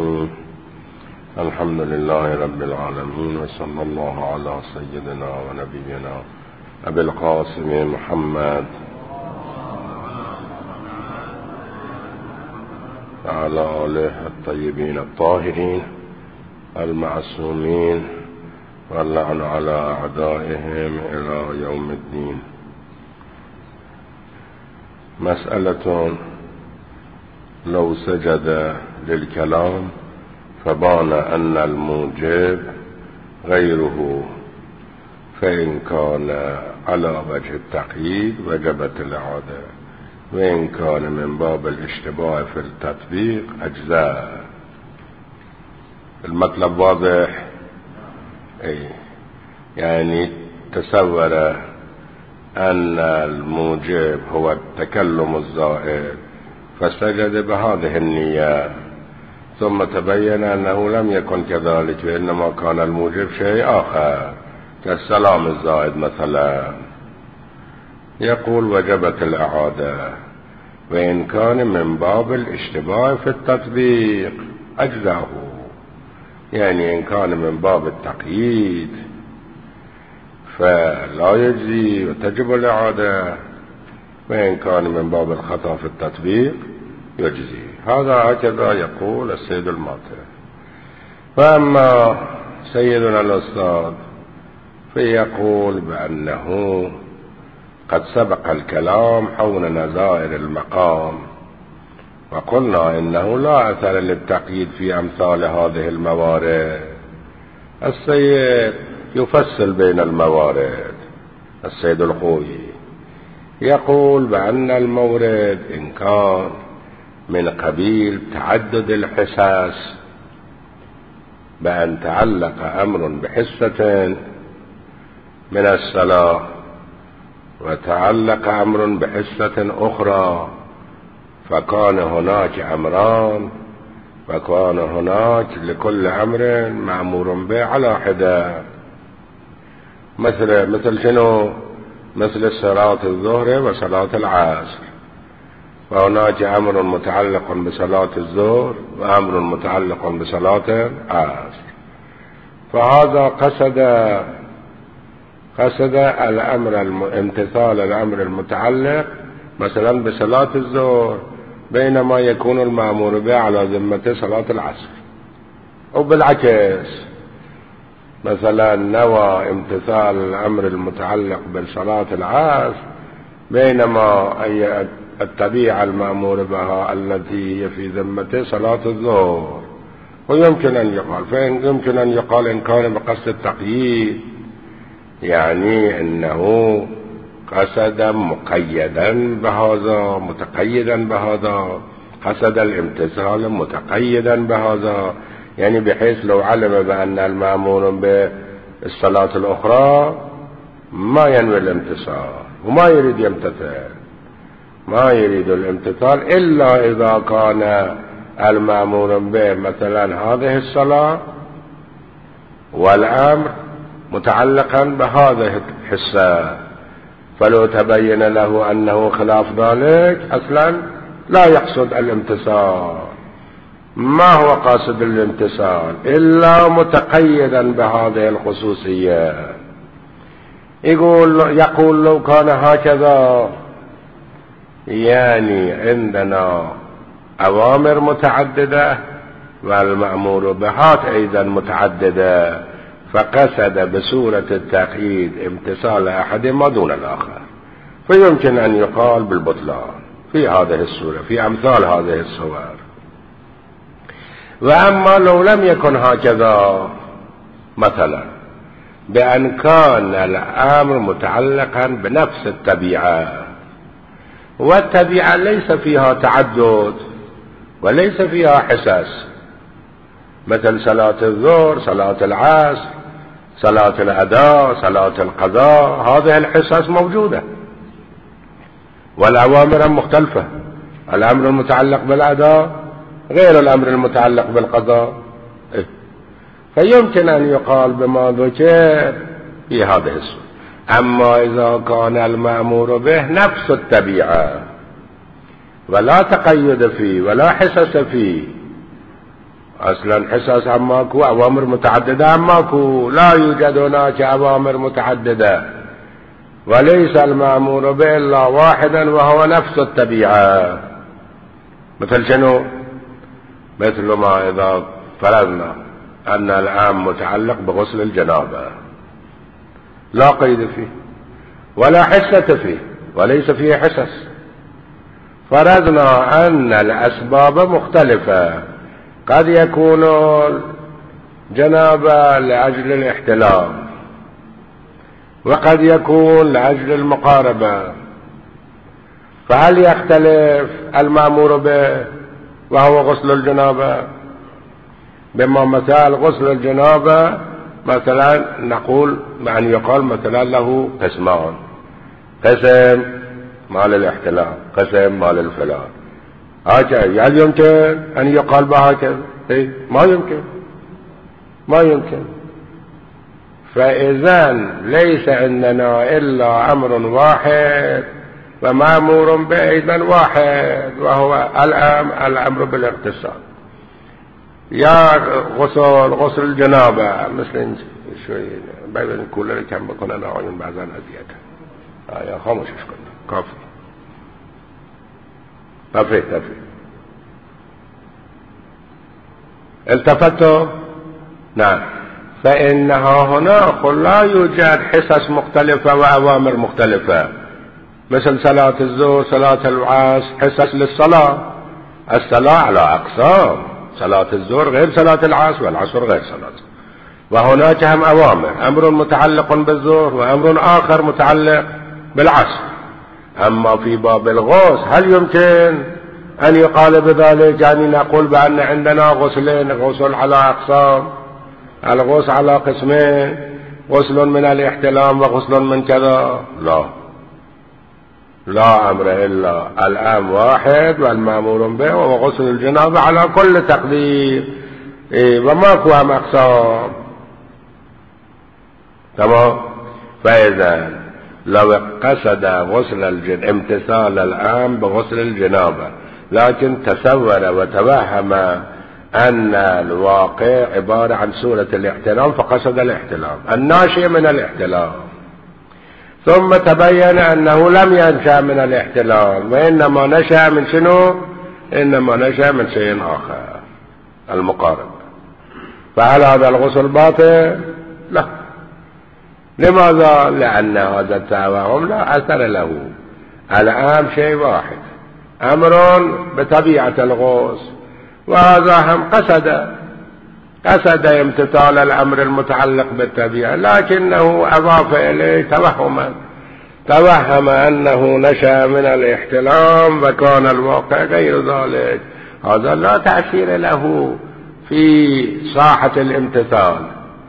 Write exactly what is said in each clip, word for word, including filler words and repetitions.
الرحيم. الحمد لله رب العالمين، وصلى الله على سيدنا ونبينا أبي القاسم محمد وعلى آله الطيبين الطاهرين المعصومين، واللعن على أعدائهم إلى يوم الدين. مسألة: لو سجد للكلام فبان أن الموجب غيره، فإن كان على وجه التقييد وجبت الإعادة، وإن كان من باب الاشتباه في التطبيق أجزاء. المطلب واضح؟ أي يعني تصور أن الموجب هو التكلم الزائد فسجد بهذه النية، ثم تبين أنه لم يكن كذلك، وإنما كان الموجب شيء آخر كالسلام الزائد مثلا، يقول وجبت الإعادة. وإن كان من باب الاشتباه في التطبيق أجزاه، يعني إن كان من باب التقييد فلا يجزي وتجب الإعادة، وإن كان من باب الخطأ في التطبيق يجزي. هذا هكذا يقول السيد الماتع. فأما سيدنا الأستاذ فيقول بأنه قد سبق الكلام حول نظائر المقام، وقلنا إنه لا أثر للتقييد في أمثال هذه الموارد. السيد يفصل بين الموارد. السيد الخوي يقول بأن المورد إن كان من قبيل تعدد الحساس، بأن تعلق أمر بحسة من الصلاة وتعلق أمر بحسة أخرى، فكان هناك أمران، فكان هناك لكل أمر مأمور به على حدة. مثل مثل شنو؟ مثل صلاة الظهر وصلاة العصر، فهناك أمر متعلق بصلاة الظهر وأمر متعلق بصلاة العصر. فهذا قصد قصد الأمر امتثال الأمر المتعلق مثلا بصلاة الظهر، بينما يكون المأمور به على ذمة صلاة العصر. وبالعكس مثلا نوى امتثال الأمر المتعلق بصلاة العصر، بينما أي الطبيعة المأمور بها التي هي في ذمة صلاة الظهر. ويمكن أن يقال فإن يمكن أن يقال إن كان بقصد التقييد، يعني أنه قصد مقيدا بهذا متقيدا بهذا، قصد الامتثال متقيدا بهذا، يعني بحيث لو علم بأن المأمور بالصلاة الأخرى ما ينوي الامتثال وما يريد يمتثل، ما يريد الامتثال إلا إذا كان المأمور به مثلا هذه الصلاة والأمر متعلقا بهذه الحصة، فلو تبين له أنه خلاف ذلك أصلا لا يقصد الامتثال. ما هو قاصد الامتثال إلا متقيدا بهذه الخصوصية. يقول يقول لو كان هكذا، يعني عندنا أوامر متعددة والمأمور بهات أيضا متعددة، فقصد بصورة التقييد امتثال أحدهما دون الآخر، فيمكن أن يقال بالبطلان في هذه الصورة في أمثال هذه الصور. وأما لو لم يكن هكذا، مثلا بأن كان الأمر متعلقا بنفس الطبيعة، والطبيعة ليس فيها تعدد وليس فيها حساس، مثل صلاة الظهر، صلاة العصر، صلاة الأداء، صلاة القضاء، هذه الحساس موجودة والأوامر مختلفة. الأمر المتعلق بالأداء غير الأمر المتعلق بالقضاء، فيمكن أن يقال بما ذكر في هذه الصورة. أما إذا كان المأمور به نفس الطبيعة ولا تقيد فيه ولا حسس فيه، اصلا حصص هم ماكو، اوامر متعددة هم ماكو، لا يوجد هناك اوامر متعددة، وليس المأمور به الا واحدا وهو نفس الطبيعة. مثل شنو؟ مثل ما اذا فرضنا ان العام متعلق بغسل الجنابة، لا قيد فيه ولا حصة فيه وليس فيه حصص، فرضنا ان الاسباب مختلفة، قد يكون جنابة لأجل الاحتلام، وقد يكون لأجل المقاربة، فهل يختلف المأمور به وهو غسل الجنابة؟ بما مثال غسل الجنابة مثلا نقول يعني يقال مثلا له قسمان، قسم مال الاحتلام، قسم مال الفلان، هكذا. هل يمكن أن يقال بهكذا؟ إيه؟ ما يمكن، ما يمكن. فإذا ليس عندنا إلا أمر واحد ومأمور به أيضا واحد، وهو الأمر بالاغتسال. يا غسل غسل الجنابة مثل شوي بعدين كلنا كم بكون أنا عين بعضاً أزيادة. يا خاموش إيش كنا كافي كافي كافي. التفتوا؟ نعم. فإنها هنا لا يوجد حصص مختلفة وأوامر مختلفة، مثل صلاة الظهر، صلاة العصر، حصص للصلاة. الصلاة على أقسام، صلاة الظهر غير صلاة العصر، والعصر غير صلاة. وهناك هم أوامر، أمر متعلق بالظهر وأمر آخر متعلق بالعصر. أما في باب الغسل هل يمكن أن يقال بذلك؟ يعني نقول بأن عندنا غسلين، غسل على أقسام، الغسل على قسمين، غسل من الاحتلام وغسل من كذا. لا، لا أمر إلا الآن واحد والمأمور به وهو غسل الجنابة على كل تقدير. إيه، وماكو هم أقسام. تمام. فإذا لو قصد غسل الجن امتثال الآن بغسل الجنابة، لكن تصور وتوهم أن الواقع عبارة عن سورة الاحتلام فقصد الاحتلام الناشئ من الاحتلام، ثم تبين أنه لم ينشأ من الاحتلام وإنما نشأ من شنو؟ إنما نشأ من شيء آخر، المقارب. فهل هذا الغسل باطل؟ لا. لماذا؟ لأن هذا التوهم لا أثر له. الآن شيء واحد، أمر بطبيعة الغسل، وهذا هم قصد قصد امتثال الأمر المتعلق بالطبيعة، لكنه أضاف إليه توهما، توهم أنه نشأ من الاحتلام وكان الواقع غير ذلك. هذا لا تأثير له في ساحة الامتثال،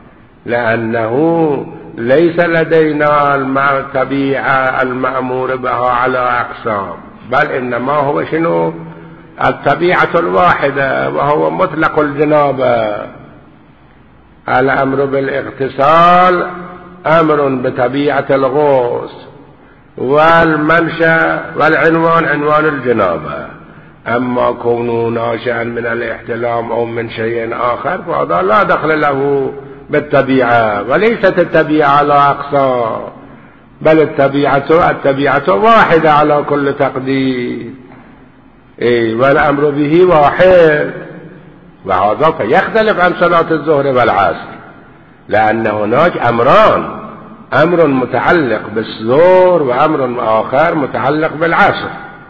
لأنه ليس لدينا الطبيعة المأمور بها على أقسام، بل إنما هو شنو؟ الطبيعة الواحدة، وهو مطلق الجنابة. الأمر بالاغتسال أمر بطبيعة الغسل، والمنشأ والعنوان عنوان الجنابة. أما كونه ناشئا من الاحتلام أو من شيء آخر فهذا لا دخل له بالطبيعة، وليست الطبيعة على أقسام، بل الطبيعة الطبيعة واحدة على كل تقدير. إيه، والأمر به واحد. وهذا فيختلف عن صلاة الظهر والعصر، لأن هناك أمران، أمر متعلق بالظهر وأمر آخر متعلق بالعصر.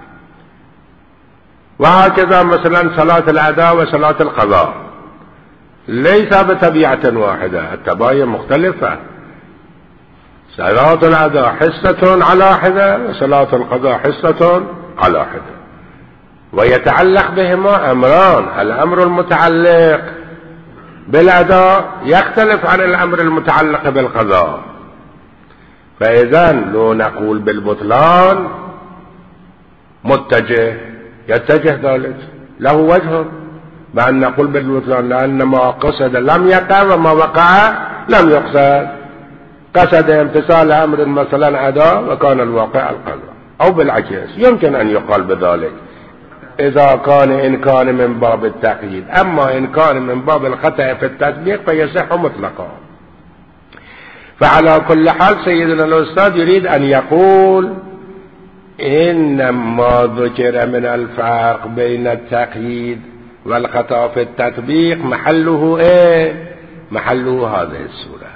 وهكذا مثلا صلاة الأداء وصلاة القضاء ليس بطبيعة واحدة، الطبائع مختلفة. صلاة الأداء حصة على حدة وصلاة القضاء حصة على حدة، ويتعلق بهما أمران، الأمر المتعلق بالأداء يختلف عن الأمر المتعلق بالقضاء. فإذا لو نقول بالبطلان متجه يتجه ذلك، له وجه بأن نقول بالبطلان، لأن ما قصد لم يقع وما وقع لم يقصد. قصد امتثال أمر مثلا أداء وكان الواقع القضاء، أو بالعكس يمكن أن يقال بذلك. إذا كان إن كان من باب التقييد. أما إن كان من باب الخطأ في التطبيق فيصح مطلقا. فعلى كل حال سيدنا الأستاذ يريد أن يقول إنما ذكر من الفرق بين التقييد والخطأ في التطبيق محله إيه؟ محله هذه السورة،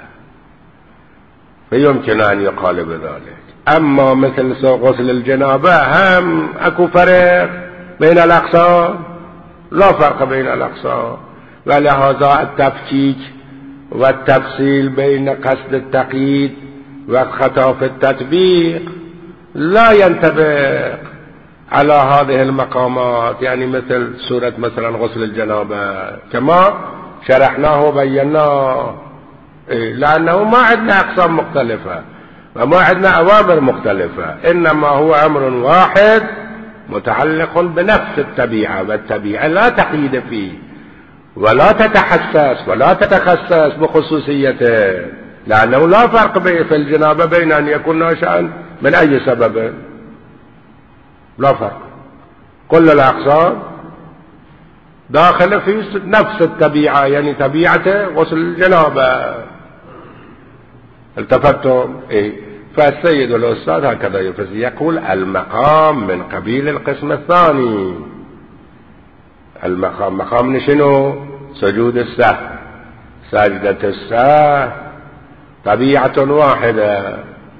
فيمكن أن يقال بذلك. أما مثل غسل الجنابة هم أكو فرق بين الأقسام؟ لا فرق بين الأقسام، ولهذا التفكيك والتفصيل بين قصد التقييد والخطأ في التطبيق لا ينطبق على هذه المقامات. يعني مثل سورة مثلا غسل الجنابة كما شرحناه وبيناه، لأنه ما عندنا أقسام مختلفة وما عندنا أوامر مختلفة، إنما هو أمر واحد متعلق بنفس الطبيعة، والطبيعة لا تقييد فيه ولا تتحسس ولا تتخصص بخصوصيته، لأنه لا فرق في الجنابة بين أن يكون ناشئا من أي سبب، لا فرق. كل الأقسام داخل في نفس الطبيعة، يعني طبيعة غسل الجنابة. التفتم إيه؟ فالسيد الأستاذ هكذا يفسر، يقول المقام من قبيل القسم الثاني. المقام مقام شنو؟ سجود السهو. سجدة السهو طبيعة واحدة،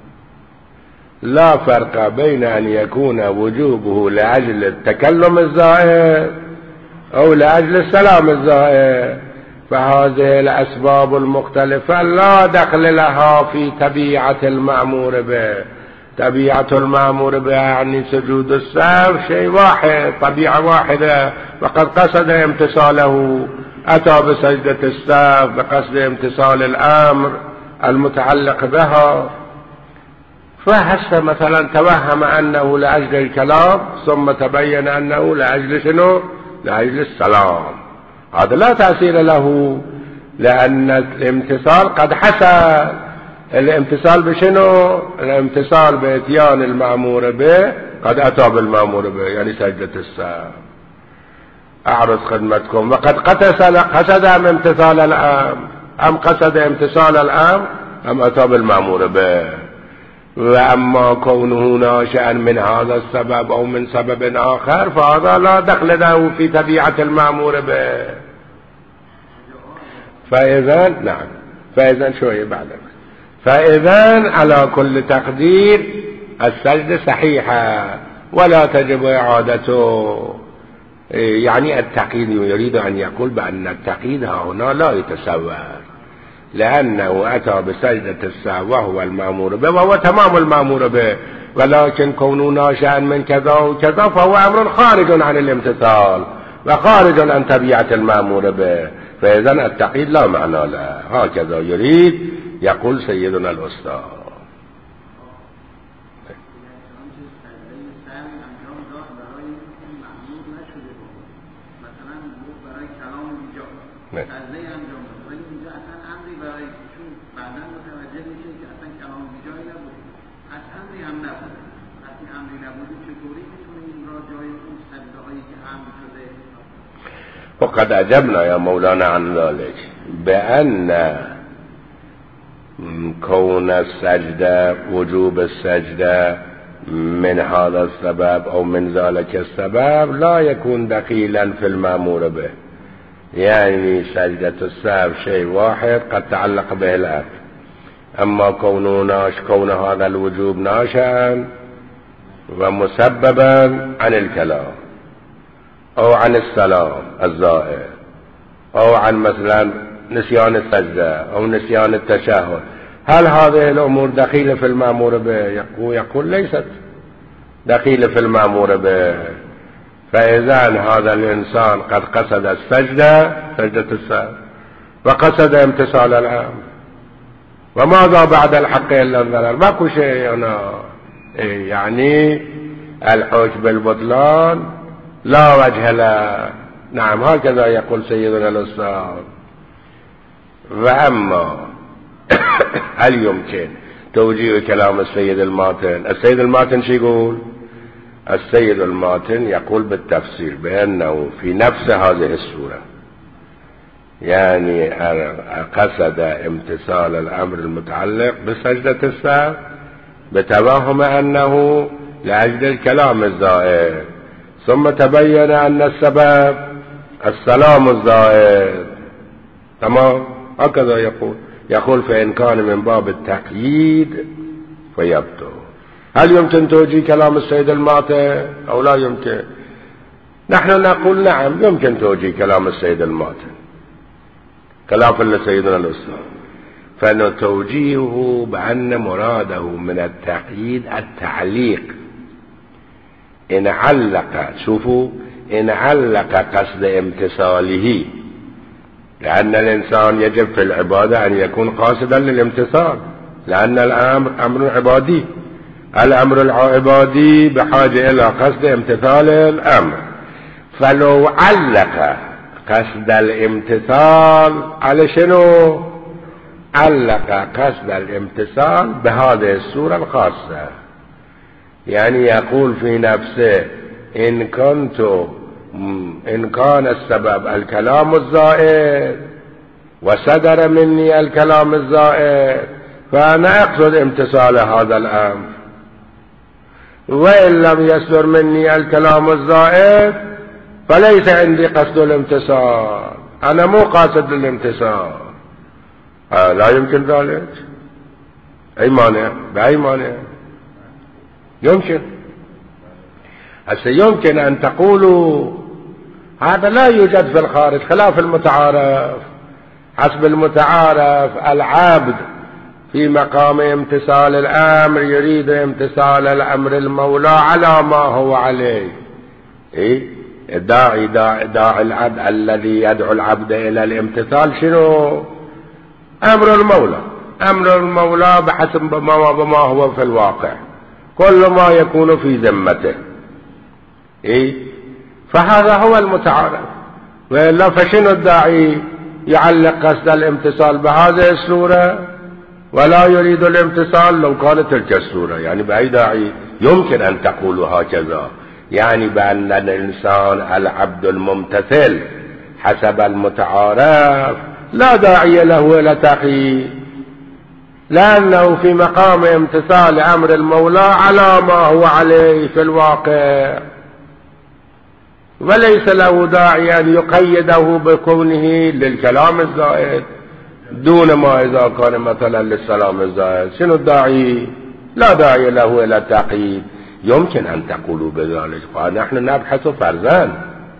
لا فرق بين أن يكون وجوبه لأجل التكلم الزائد أو لأجل السلام الزائد، فهذه الأسباب المختلفة لا دخل لها في طبيعة المأمور به. طبيعة المأمور به يعني سجود السهو شيء واحد، طبيعة واحدة، وقد قصد امتثاله، أتى بسجدة السهو بقصد امتثال الأمر المتعلق بها. فهسه مثلا توهم أنه لأجل الكلام ثم تبين أنه لأجل شنو؟ لأجل السلام، هذا لا تأثير له، لأن الامتثال قد حصل. الامتثال بشنو؟ الامتثال بإتيان المأمور به، قد أتى بالمأمور به، يعني سجدة السهو. أعرض خدمتكم، وقد قصد أم امتثال الأمر، أم قصد امتثال الأمر أم أتى بالمأمور به. وأما كونه ناشئا من هذا السبب أو من سبب آخر فهذا لا دخل له في طبيعة المأمور به. فإذا نعم، فإذا شوية بعدك، فإذا على كل تقدير السجدة صحيحة ولا تجب إعادته. يعني التقييد يريد أن يقول بأن التقييد هنا لا يتصور، لأنه أتى بسجدة السهو وهو المأمور به وهو تمام المأمور به، ولكن كونه ناشئا من كذا وكذا فهو أمر خارج عن الامتثال وخارج عن طبيعة المأمور به، فإذا التقييد لا معنى له. هكذا يريد يقول سيدنا الأستاذ. وقد أجبنا يا مولانا عن ذلك بأن كون السجدة وجوب السجدة من هذا السبب أو من ذلك السبب لا يكون دخيلا في المأمور به. يعني سجدة السهو شيء واحد قد تعلق به الأمر، أما كونه ناش كون هذا الوجوب ناشئا ومسببا عن الكلام أو عن السلام الزائد أو عن مثلا نسيان السجدة أو نسيان التشهد، هل هذه الأمور دخيلة في المأمور به؟ يقول ليست دخيلة في المأمور به. فإذا هذا الإنسان قد قصد السجدة سجدة السهو وقصد امتثال الأمر، وماذا بعد الحق إلا الضرر؟ ماكو شيء هنا. يعني الحكم بالبطلان لا وجه له. نعم هكذا يقول سيدنا الأستاذ. وأما هل يمكن توجيه كلام السيد الماتن؟ السيد الماتن شو يقول؟ السيد الماتن يقول بالتفسير بأنه في نفس هذه السورة يعني قصد امتثال الأمر المتعلق بسجدة السهو بتوهم أنه لأجل الكلام الزائد، ثم تبين أن السبب السلام الزائد. تمام، هكذا يقول يقول فإن كان من باب التقييد فيبطل. هل يمكن توجيه كلام السيد الماتن أو لا يمكن؟ نحن نقول نعم يمكن توجيه كلام السيد الماتن خلافا لسيدنا الأستاذ، فإن توجيهه بأن مراده من التقييد التعليق. إن علق، شوفوا، إن علق قصد امتثاله، لأن الإنسان يجب في العبادة أن يكون قاصدا للامتثال، لأن الأمر أمر عبادي، الأمر العبادي بحاجة إلى قصد امتثال الأمر. فلو علق قصد الامتثال على شنو؟ علق قصد الامتثال بهذه السورة الخاصة، يعني يقول في نفسه إن كنت إن كان السبب الكلام الزائد وصدر مني الكلام الزائد فأنا أقصد امتثال هذا الأمر، وإن لم يصدر مني الكلام الزائد فليس عندي قصد الامتثال، أنا مو قاصد للامتثال. آه لا يمكن ذلك. أي مانع؟ بأي مانع؟ يمكن. هسه يمكن أن تقولوا هذا لا يوجد في الخارج خلاف المتعارف. حسب المتعارف العبد في مقام امتثال الأمر يريد امتثال الأمر المولى على ما هو عليه. إيه؟ الداعي داعي, داعي العبد الذي يدعو العبد إلى الامتثال شنو؟ أمر المولى. أمر المولى بحسب ما, بما هو في الواقع، كل ما يكون في ذمته. إيه؟ فهذا هو المتعارف. وإلا فشنو الداعي يعلق قصد الامتثال بهذه السورة ولا يريد الامتثال لو كانت تلك السورة؟ يعني بأي داعي يمكن أن تقولوا هكذا؟ يعني بأن الإنسان العبد الممتثل حسب المتعارف لا داعي له إلى تقييد، لأنه في مقام امتثال أمر المولى على ما هو عليه في الواقع، وليس له داعي أن يقيده بكونه للكلام الزائد دون ما إذا كان مثلا للسلام الزائد. شنو الداعي؟ لا داعي له إلى التقييد. يمكن أن تقولوا بذلك. فنحن نبحث فرضا،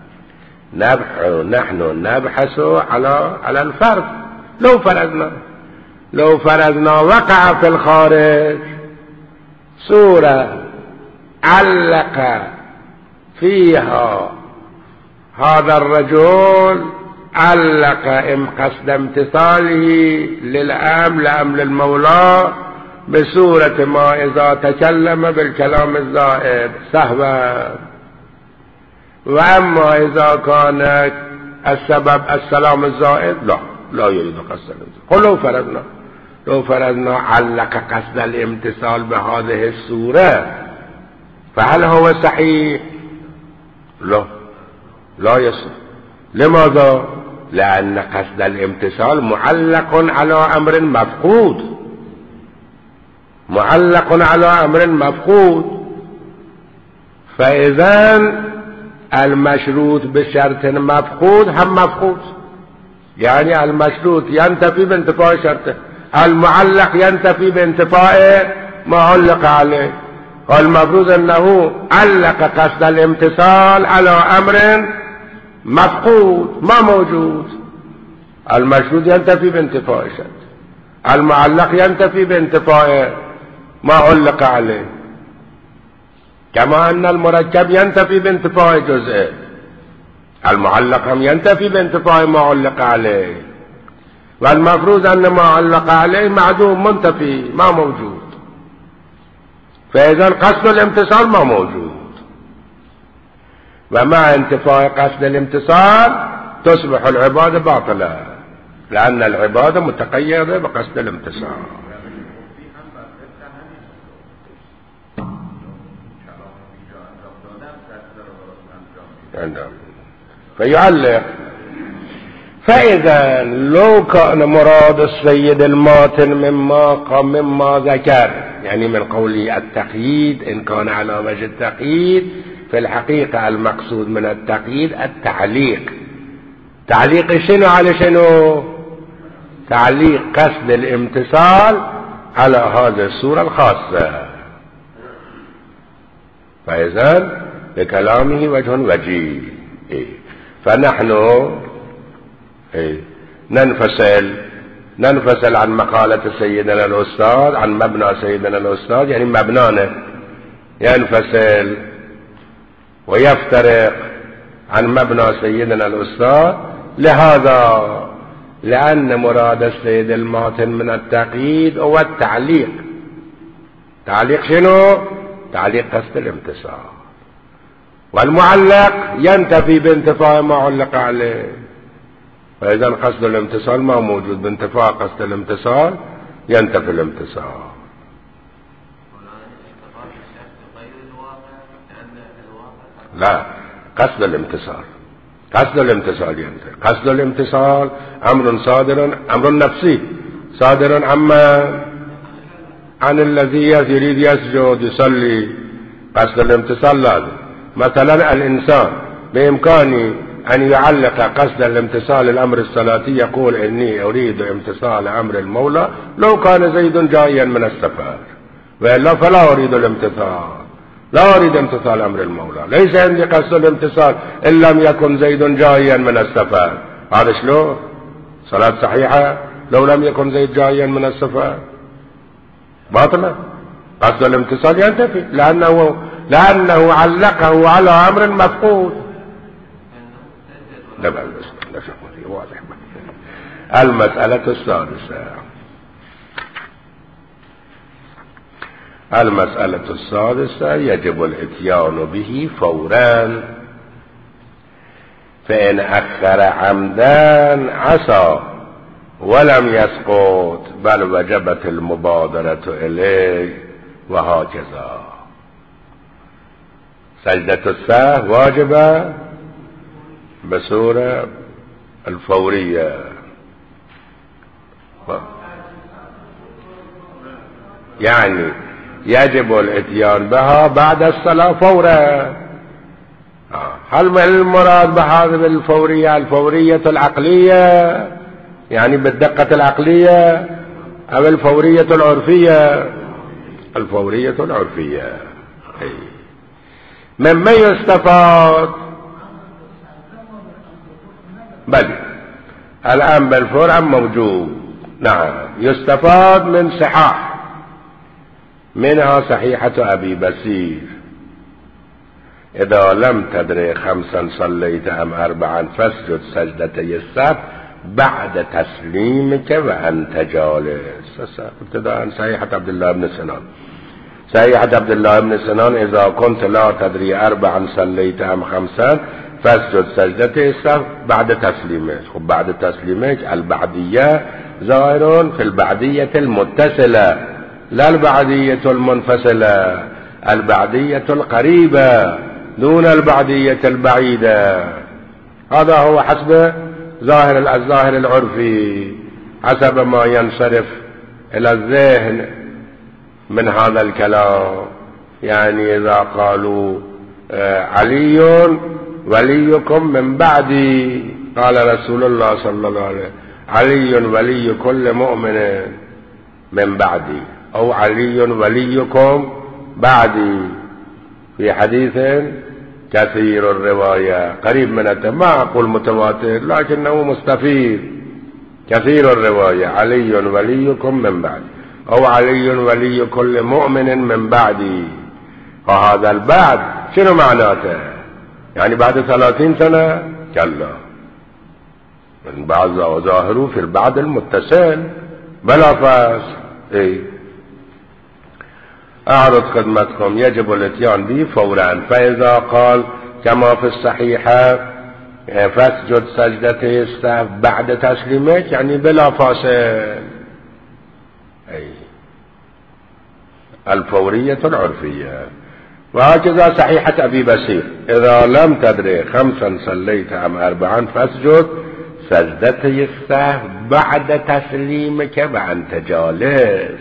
نحن نبحث على على الفرض. لو فرضنا لو فرضنا وقع في الخارج سورة علق فيها هذا الرجل، علق ام قصد امتثاله للأمر لأمر المولى بسورة ما إذا تكلم بالكلام الزائد سهوا، وأما إذا كان السبب السلام الزائد لا لا يريد قصد الامتثال. قل لو فرضنا لو فرضنا علق قصد الامتثال بهذه السورة فهل هو صحيح؟ لا لا يصح. لماذا؟ لأن قصد الامتثال معلق على أمر مفقود، معلق على أمر مفقود. فإذا المشروط بشرط مفقود هم مفقود، يعني المشروط ينتفي بانتفاء شرطه، المعلق ينتفي بانتفاء ما علق عليه. والمفروض أنه علق قصد الامتثال على أمر مفقود ما موجود. المشروط ينتفي بانتفاء الشرط، المعلق ينتفي بانتفاء ما علق عليه، كما أن المركب ينتفي بانتفاء جزء، المعلق هم ينتفي بانتفاء ما علق عليه. والمفروض أن ما علق عليه معدوم منتفي ما موجود. فإذا قصد الامتثال ما موجود، ومع انتفاء قصد الامتثال تصبح العبادة باطلة، لأن العبادة متقيدة بقصد الامتثال. فيعلق. فإذا لو كان مراد السيد الماتن مما مما ذكر، يعني من قوله التقييد، إن كان على وجه التقييد، في الحقيقة المقصود من التقييد التعليق. تعليق شنو على شنو؟ تعليق قصد الامتثال على هذه الصورة الخاصة. فإذا لكلامه وجه وجيه. إيه؟ فنحن إيه؟ ننفصل ننفصل عن مقالة سيدنا الأستاذ، عن مبنى سيدنا الأستاذ، يعني مبنانا ينفصل ويفترق عن مبنى سيدنا الأستاذ. لهذا لأن مراد السيد الماتن من التقييد هو التعليق. تعليق شنو؟ تعليق قصد الامتثال، والمعلق ينتفي بانتفاء ما علق عليه. فإذا قصد الامتثال ما موجود، بانتفاء قصد الامتثال ينتفي الامتثال. لا، قصد الامتثال قصد الامتثال ينتفي. قصد الامتثال أمر صادر، أمر نفسي صادر عما عن الذي يريد يسجد يصلي. قصد الامتثال لازم. مثلا الإنسان بإمكانه أن يعلق قصد الامتثال الأمر الصلاتي، يقول إني أريد امتثال أمر المولى لو كان زيد جايا من السفر، وإلا فلا أريد الامتثال، لا أريد امتثال أمر المولى، ليس عندي قصد الامتثال إن لم يكن زيد جايا من السفر. هذا شلون؟ صلاة صحيحة لو لم يكن زيد جايا من السفر؟ باطلة. قصد الامتثال ينتفي لأنه لأنه علقه على أمر مفقود. ده بقى واضح. المسألة السادسة المسألة السادسة يجب الاتيان به فورا، فإن أخر عمدا عصى ولم يسقط، بل وجبت المبادرة إليه، وهكذا. سجدة السهو واجبة بصورة الفورية، يعني يجب الاتيان بها بعد الصلاة فورا. هل المراد بهذه الفورية الفورية العقلية، يعني بالدقة العقلية، أو الفورية العرفية؟ الفورية العرفية. مما يستفاد بل الآن بالفور موجود. نعم، يستفاد من صحاح، منها صحيحة أبي بصير: إذا لم تدري خمسا صليت أم أربعا فاسجد سجدتي السهو بعد تسليمك وأنت جالس. ابتداء صحيحة عبد الله بن سنان. صحيحة عبد الله بن سنان: إذا كنت لا تدري أربعا صليت أم خمسا فاسجد سجدتي السهو بعد تسليمك. وبعد تسليمك البعدية ظاهر في البعدية المتصلة، لا البعدية المنفصلة، البعدية القريبة دون البعدية البعيدة. هذا هو حسب ظاهر الظاهر العرفي، حسب ما ينصرف إلى الذهن من هذا الكلام. يعني إذا قالوا علي وليكم من بعدي، قال رسول الله صلى الله عليه وسلم: علي ولي كل مؤمن من بعدي، أو علي وليكم بعدي، في حديث كثير الرواية قريب من الت... ما أقول متواتر لكنه مستفيد. كثير الرواية: علي وليكم من بعدي، أو علي ولي كل مؤمن من بعدي. وهذا البعد شنو معناته؟ يعني بعد ثلاثين سنة؟ كلا، من بعد ظاهره في البعد المتصل بلا فاس. إيه؟ أعرض خدمتكم يجب الاتيان به فورا. فإذا قال كما في الصحيحة فاسجد سجدتي السهو بعد تسليمك، يعني بلا فاصل. أي الفورية العرفية. وهكذا صحيحة أبي بصير إذا لم تدري خمسا صليت أم أربعا فاسجد سجدتي السهو بعد تسليمك وأنت جالس.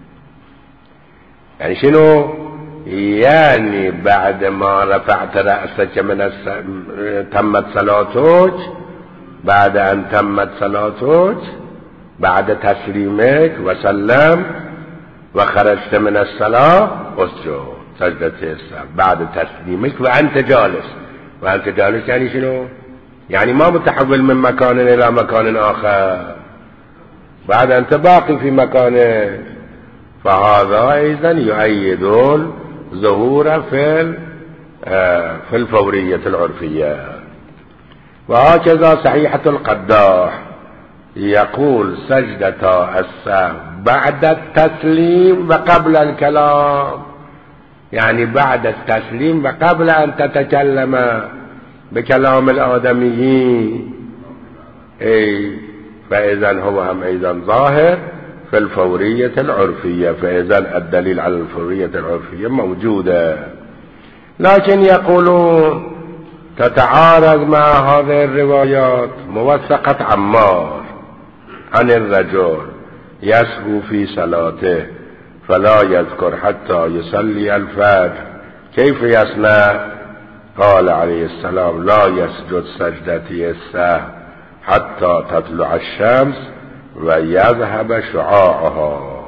يعني شنو؟ يعني بعد ما رفعت رأسك من الس... تمت صلاتك، بعد أن تمت صلاتك، بعد تسليمك وسلمت وخرجت من الصلاة اسجد سجدتي السهو بعد تسليمك وأنت جالس. وأنت جالس يعني شنو؟ يعني ما متحول من مكان إلى مكان آخر، بعد أنت باقي في مكانك. فهذا أيضا يؤيد ظهور في في الفورية العرفية. وهكذا صحيحة القداح يقول سجدة السهو بعد التسليم وقبل الكلام، يعني بعد التسليم وقبل أن تتكلم بكلام الآدميين. اي فإذا هو هم أيضا ظاهر في الفورية العرفية، فإذا الدليل على الفورية العرفية موجودة. لكن يقولون تتعارض مع هذه الروايات موثقة عمار عن الرجل يسهو في صلاته فلا يذكر حتى يصلي الفجر كيف يصنع؟ قال عليه السلام لا يسجد سجدتي السهو حتى تطلع الشمس ويذهب شعاعها.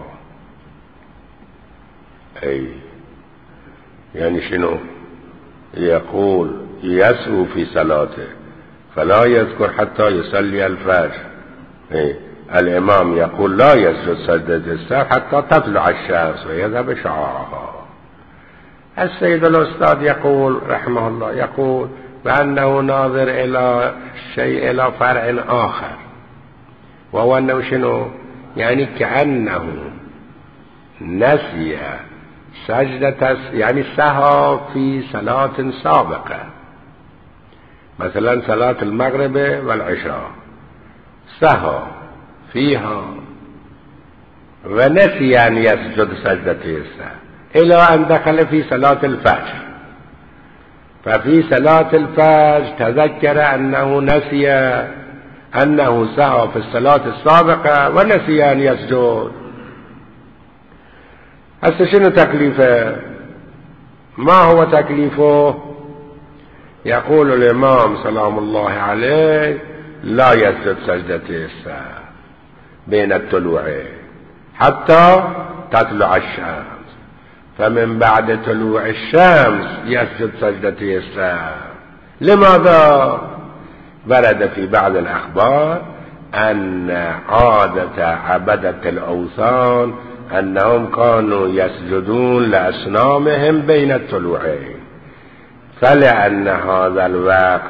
اي يعني شنو؟ يقول يسهو في صلاته فلا يذكر حتى يصلي الفجر. اي الامام يقول لا يسجد سجدة السهو حتى تطلع الشمس ويذهب شعاعها. السيد الأستاذ يقول رحمه الله يقول بأنه ناظر إلى شيء إلى فرع آخر، وهو أنه شنو؟ يعني كأنه نسي سجدة، يعني سهى في صلاة سابقة، مثلا صلاة المغرب والعشاء سهى فيها ونسي أن يسجد سجدتي السهو إلى أن دخل في صلاة الفجر. ففي صلاة الفجر تذكر أنه نسي أنه سهى في الصلاة السابقة ونسي أن يسجد. هسه شنو تكليفه؟ ما هو تكليفه؟ يقول الإمام سلام الله عليه لا يسجد سجدتي السهو بين الطلوعين حتى تطلع الشمس، فمن بعد طلوع الشمس يسجد سجدتي السهو. لماذا؟ ورد في بعض الأخبار أن عادة عبدة الأوثان أنهم كانوا يسجدون لأصنامهم بين الطلوعين، فلأن هذا الوقت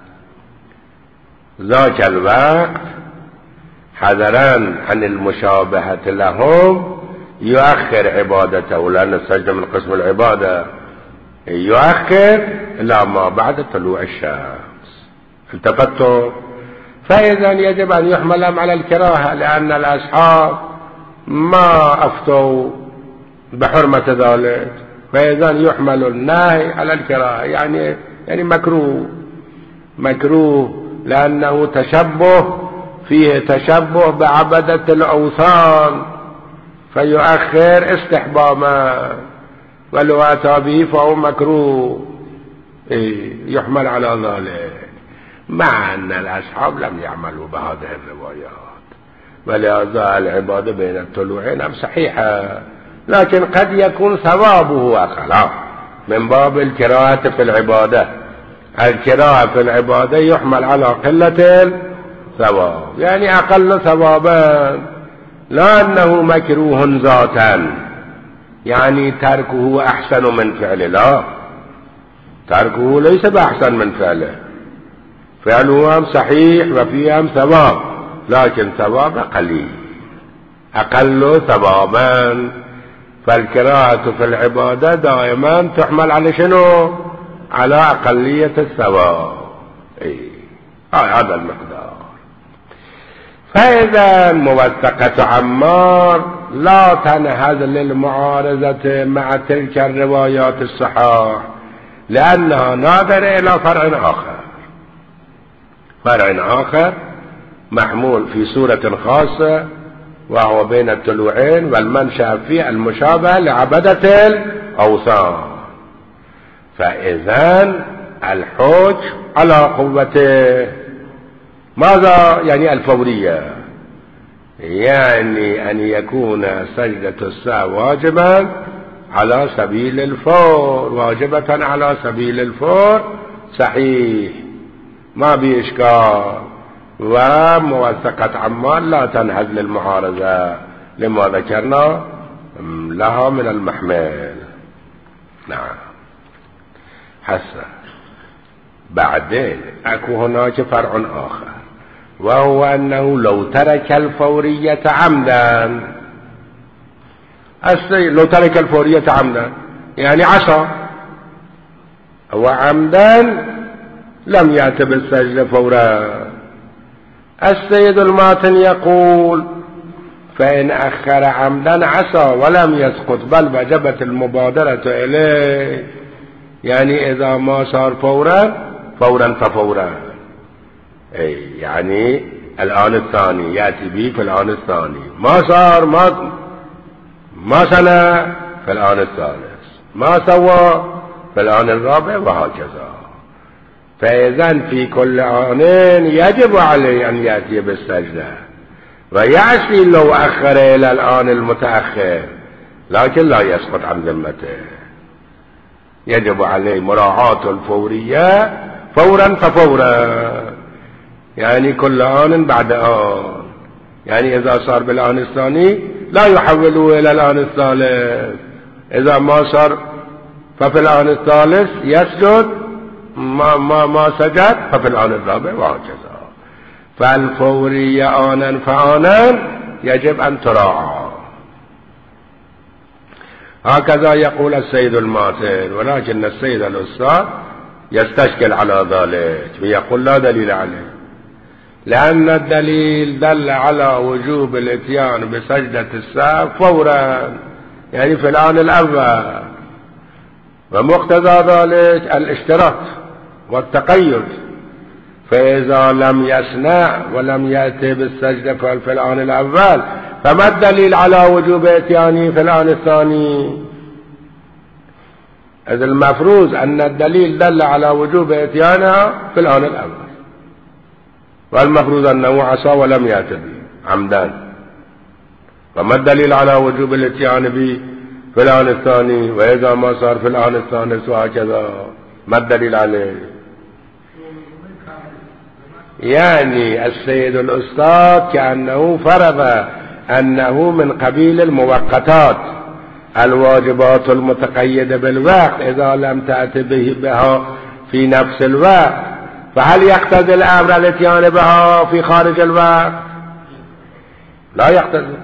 ذاك الوقت حذرا عن المشابهة لهم يؤخر عبادته، لأن السجدة من قسم العبادة، يؤخر إلى ما بعد طلوع الشمس. التفتوا؟ فإذا يجب أن يحمل على الكراهة، لأن الأصحاب ما أفتوا بحرمة ذلك، فإذا يحمل النهي على الكراهة، يعني يعني مكروه مكروه لأنه تشبه، فيه تشبه بعبدة الأوثان فيؤخر استحباما، ولو أتى به فهو مكروه. إيه يحمل على ذلك، مع أن الأصحاب لم يعملوا بهذه الروايات، ولهذا العبادة بين الطلوعين صحيحة، لكن قد يكون ثوابه أقل من باب الكراهة في العبادة. الكراهة في العبادة يحمل على قلة الثواب، يعني أقل ثوابا، لا أنه مكروه ذاتا، يعني تركه أحسن من فعله، لا، تركه ليس بأحسن من فعله، فعله صحيح وفيه ثواب، لكن ثواب قليل أقل ثوابا. فالكراهة في العبادة دائما تحمل على شنو؟ على أقلية الثواب. إيه هذا المقدار. فإذا موثقة عمار لا تنهض للمعارضة مع تلك الروايات الصحاح لأنها ناظرة إلى فرع آخر، فرع آخر محمول في سورة خاصة وهو بين الطلوعين والمنشأ فيه المشابه لعبدة الأوثان. فإذن الحج على قوته ماذا يعني؟ الفورية، يعني أن يكون سجدة السهو واجبا على سبيل الفور، واجبة على سبيل الفور، صحيح ما بإشكال، وموثقة عمال لا تنهز للمعارضة لما ذكرنا لها من المحمل. نعم. حسن. بعدين اكو هناك فرع آخر، وهو أنه لو ترك الفورية عمدا، لو ترك الفورية عمدا يعني عصى وعمدا لم يأت بالسجدة فورا. السيد الماتن يقول فإن أخر عمدا عصى ولم يسقط بل وجبت المبادرة إليه، يعني إذا ما صار فورا فورا ففورا، أي يعني الآن الثاني يأتي به في الآن الثاني، ما صار ما ما سنة في الآن الثالث، ما سوى في الآن الرابع، وهكذا. فإذن في كل آن يجب عليه أن يأتي بالسجدة، ويعصي لو أخر إلى الآن المتأخر، لكن لا يسقط عن ذمته. يجب عليه مراعاة الفورية فورا ففورا، يعني كل آن بعد آن، يعني إذا صار بالآن الثاني لا يحوله إلى الآن الثالث، إذا ما صار ففي الآن الثالث يسجد، ما, ما, ما سجد ففي الآن الرابع، وهكذا. فالفورية آنا فآنا يجب أن تراعى. هكذا يقول السيد الماتن، ولكن السيد الأستاذ يستشكل على ذلك ويقول لا دليل عليه، لأن الدليل دل على وجوب الاتيان بسجدة السهو فورا، يعني في الآن الأول، ومقتضى ذلك الاشتراط والتقيد. فإذا لم يصنع ولم يأتي بالسجدة في الآن الأول، فما الدليل على وجوب اتيانه في الآن الثاني؟ إذ المفروض أن الدليل دل على وجوب اتيانها في الآن الأول، والمفروض أنه عصى ولم يأتي به عمدا، فما الدليل على وجوب الاتيان به في الآن الثاني؟ وإذا ما صار في الآن الثالث، وهكذا، ما الدليل عليه؟ يعني السيد الأستاذ كأنه فرض أنه من قبيل المؤقتات، الواجبات المتقيدة بالوقت إذا لم تأتي به بها في نفس الوقت، فهل يقتضي الأمر الاتيان بها في خارج الوقت؟ لا يقتضي،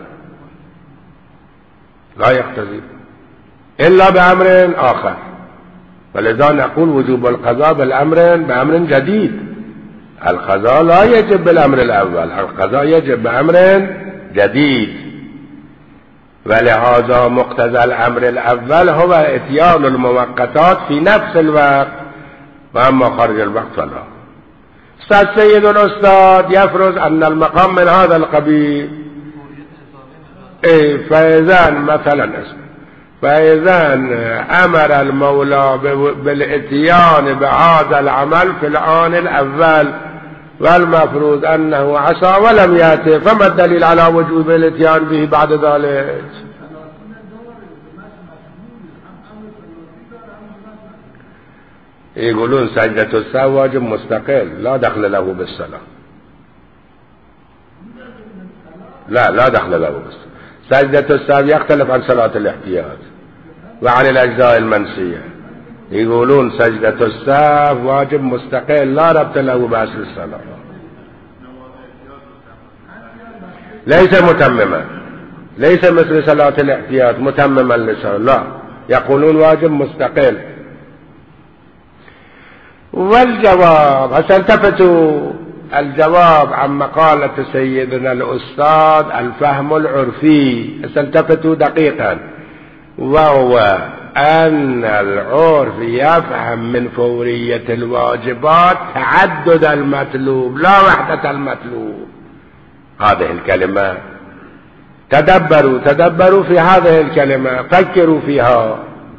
لا يقتضي إلا بأمر آخر. ولذا نقول وجوب القضاء بالأمر بأمر جديد. القضاء لا يجب بالأمر الأول، القضاء يجب بأمر جديد. ولهذا مقتضى الأمر الأول هو اتيان المؤقتات في نفس الوقت، وأما خارج الوقت فلا. السيد الأستاذ يفرض أن المقام من هذا القبيل، إيه فإذا مثلا فإذا أمر المولى بالاتيان بهذا العمل في الآن الأول، والمفروض أنه عصى ولم يأتي، فما الدليل على وجوب الاتيان به بعد ذلك؟ يقولون سجدة السهو واجب مستقل لا دخل له بالصلاة، لا لا دخل له بالصلاة. سجدة السهو يختلف عن صلاة الاحتياط وعن الأجزاء المنسية. يقولون سجدة السهو واجب مستقل لا ربط له بأصل الصلاة، ليس متمما، ليس مثل صلاة الاحتياط متمما للصلاة، لا، يقولون واجب مستقل. والجواب هسه التفتوا الجواب عن مقالة سيدنا الأستاذ الفهم العرفي، استلتفتوا دقيقا، وهو أن العرف يفهم من فورية الواجبات تعدد المطلوب لا وحدة المطلوب. هذه الكلمة تدبروا تدبروا في هذه الكلمة، فكروا فيها.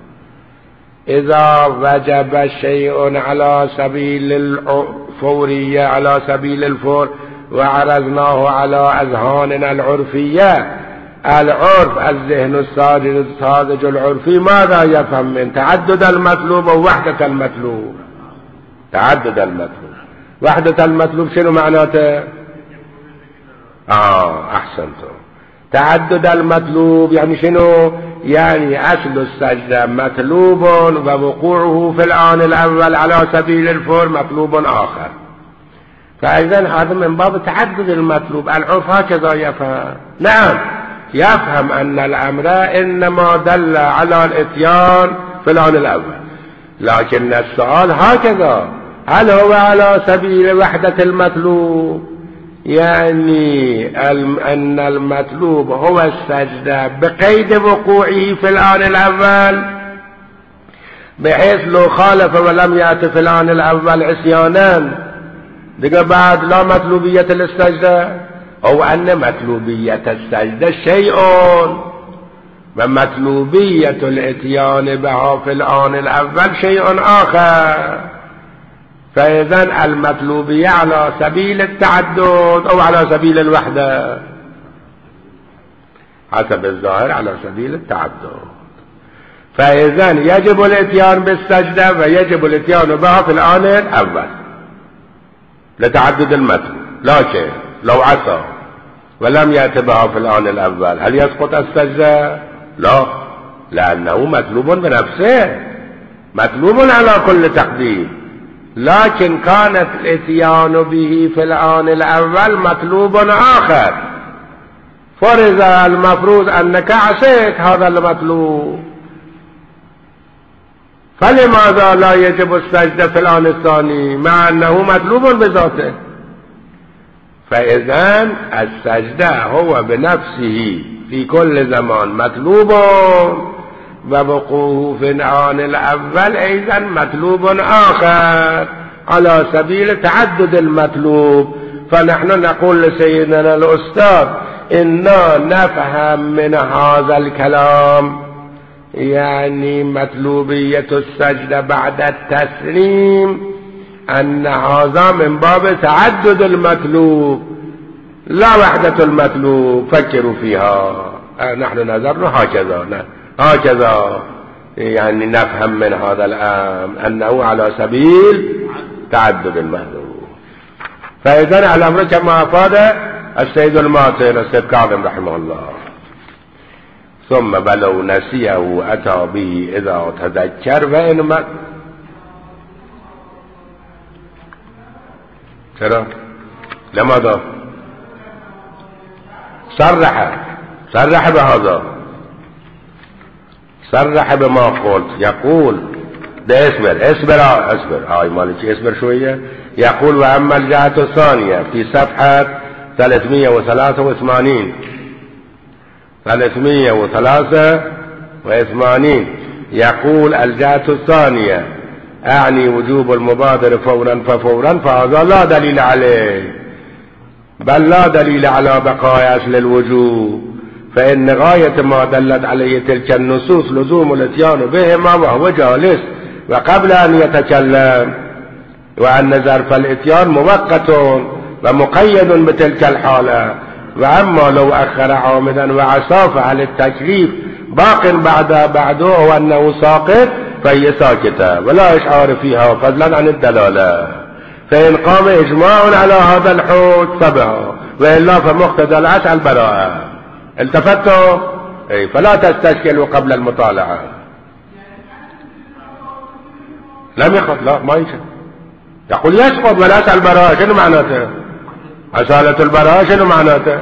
إذا وجب شيء على سبيل الفورية على سبيل الفور وعرضناه على أذهاننا العرفية، العرف الذهن الساذج الساذج العرفي ماذا يفهم من تعدد المطلوب ووحدة المطلوب؟ تعدد المطلوب. وحدة المطلوب شنو معناته؟ آه أحسنتم. تعدد المطلوب يعني شنو؟ يعني أصل السجدة مطلوب ووقوعه في الآن الأول على سبيل الفور مطلوب آخر. فإذن هذا من باب تعدد المطلوب. العرف هكذا يفهم. نعم يفهم أن الأمر إنما دل على الإتيان في الآن الأول، لكن السؤال هكذا، هل هو على سبيل وحدة المطلوب؟ يعني أن المطلوب هو السجدة بقيد وقوعه في الآن الأول، بحيث لو خالف ولم يأتي في الآن الأول عصيانا دقى بعد لا مطلوبية للسجدة، أو أن مطلوبية السجدة شيء ومطلوبية الاتيان بها في الآن الأول شيء آخر. فإذن المطلوبية على سبيل التعدد أو على سبيل الوحدة؟ حسب الظاهر على سبيل التعدد. فإذن يجب الاتيان بالسجدة ويجب الاتيان بها في الآن الأول لتعدد المطلوب، لكن لو عصى ولم يأتي بها في الآن الأول هل يسقط السجدة؟ لا، لأنه مطلوب بنفسه، مطلوب على كل تقدير، لكن كانت الاتيان به في الآن الأول مطلوب آخر. فرض المفروض أنك عصيت هذا المطلوب، فلماذا لا يجب السجدة في الآن الثاني مع أنه مطلوب بذاته؟ فإذن السجدة هو بنفسه في كل زمان مطلوب، ووقوعه في الآن الأول أيضا مطلوب آخر على سبيل تعدد المطلوب. فنحن نقول لسيدنا الأستاذ إنا نفهم من هذا الكلام يعني مطلوبية السجدة بعد التسليم أن هذا من باب تعدد المطلوب لا وحدة المطلوب. فكروا فيها. نحن نظرنا هكذا هكذا يعني نفهم من هذا الأمر أنه على سبيل تعدد المطلوب. فإذن الأمر كما أفاد السيد الماطر السيد كاظم رحمه الله. ثم بلو نسيه أتى به إذا تذكر وإن ما ترى لماذا صرح صرح بهذا، صرح بما قلت. يقول ده اصبر اصبر اصبر هاي مالك اصبر شوية. يقول وأما الجهة الثانية في صفحة ثلاثمائة وثلاثة وثمانين ثلاثمائة وثلاثة وثمانين يقول الجهة الثانية أعني وجوب المبادر فورا ففورا، فهذا لا دليل عليه، بل لا دليل على بقاء أصل الوجوب، فإن غاية ما دلت عليه تلك النصوص لزوم الاتيان بهما وهو جالس وقبل أن يتكلم، وأن ظرف الاتيان مؤقت ومقيد بتلك الحالة. وأما لو أخر عامدا وعصى فعل التكليف باق بعد بعده وأنه ساقط فهي ساكتة ولا إشعار فيها فضلا عن الدلالة. فإن قام إجماع على هذا الحكم فبها، وإلا فمقتضى الأصل البراءة. التفتوا أي فلا تستشكلوا قبل المطالعة. لم يخط لا ما يشهد. يقول يسقط والأصل البراءة. شنو معناته؟ أصالة البراءة شنو معناته؟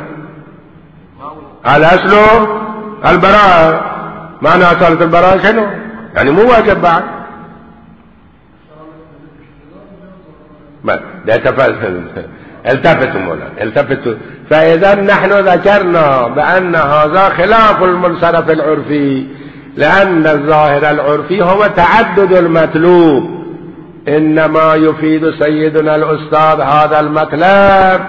الأصل البراءة. معنى أصالة البراءة شنو؟ يعني مو واجب بعد. ما ده تفصل التفتوا مولانا التفتوا. فإذا نحن ذكرنا بأن هذا خلاف المنصرف العرفي، لأن الظاهر العرفي هو تعدد المطلوب، إنما يفيد سيدنا الأستاذ هذا المطلب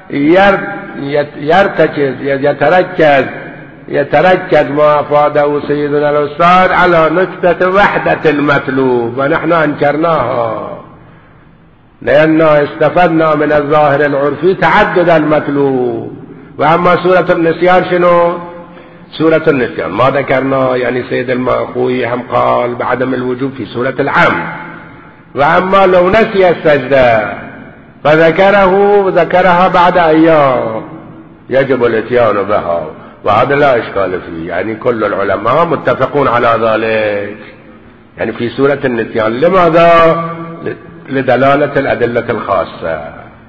يرتكز يتركز يتركز ما أفاده سيدنا الأستاذ على نقطة وحدة المطلوب، ونحن أنكرناها لأننا استفدنا من الظاهر العرفي تعدد المطلوب. وأما سورة النسيان شنو؟ سورة النسيان ما ذكرنا، يعني سيد المأخوي هم قال بعدم الوجوب في سورة العمد. وأما لو نسي السجدة فذكره ذكرها بعد أيام يجب الاتيان بها، وهذا لا إشكال فيه، يعني كل العلماء متفقون على ذلك. يعني في سورة النسيان لماذا؟ لدلالة الأدلة الخاصة.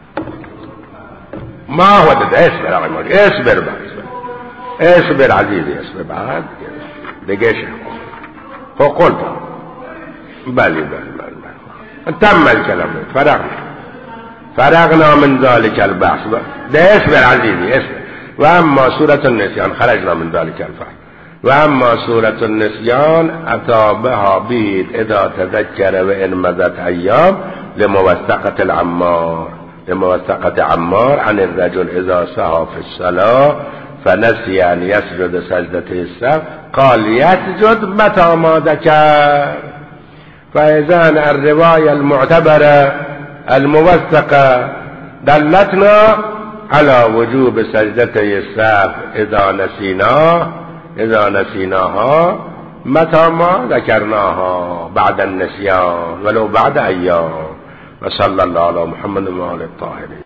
ما هو ده؟ اصبر عمر اصبر بعد اصبر عزيزي اصبر بعد دقيقة. فقلت بلي بلي بلي تم الكلام، فرغنا فرغنا من ذلك البحث. ده اصبر عزيزي اصبر. وأما سورة النسيان خرجنا من ذلك الفحث. وأما سورة النسيان أتى بها بيت إذا تذكر وإن مضت أيام لموثقة العمار لموثقة عمار عن الرجل إذا سهى في الصلاة فنسي أن يسجد سجدته السهو قال يسجد متى ما ذكر. فإذا الرواية المعتبرة الموثقة دلتنا على وجوب سجدتي السهو إذا نسيناه إذا نسيناها متى ما ذكرناها بعد النسيان ولو بعد أيام. وصلى الله على محمد وآله الطاهرين.